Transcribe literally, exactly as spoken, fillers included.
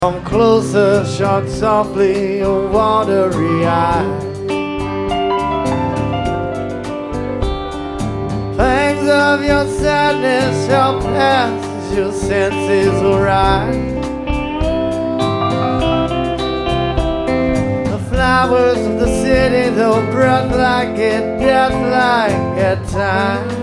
Come closer, shut softly, your watery eyes. Pangs of your sadness shall pass as your senses will rise. The flowers of the city, though breathlike and deathlike at times,